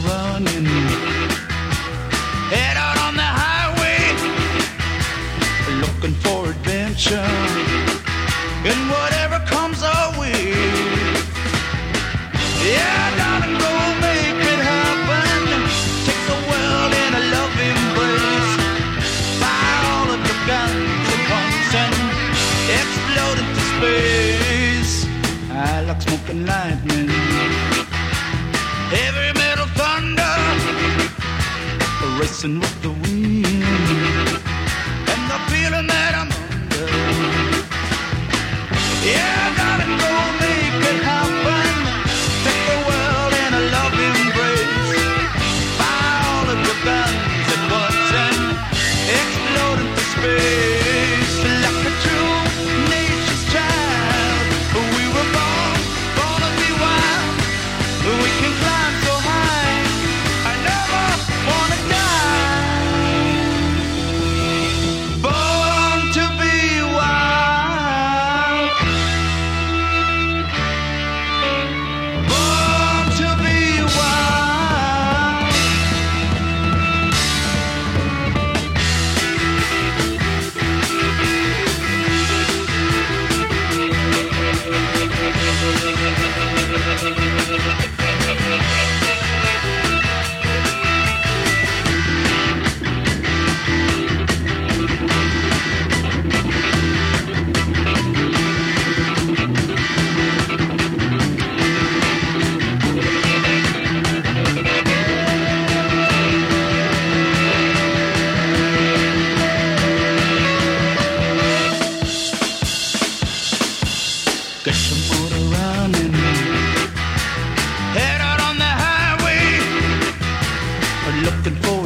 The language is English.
running. Head out on the highway, looking for adventure. And whatever comes our way. Yeah, darling, go make it happen. Take the world in a love embrace. Fire all of your guns at once and explode into space. I like smoke and lightning, heavy metal thunder, racing with the wind, and the feeling that I'm under. Yeah, darling, go make it happen. Take the world in a love embrace. Fire all of your guns at once and explode into space. Like a true nature's child, we were born to be wild. We can climb so high, I never wanna die. Born to be wild. Born to be wild. Get your motor running. Head out on the highway, looking for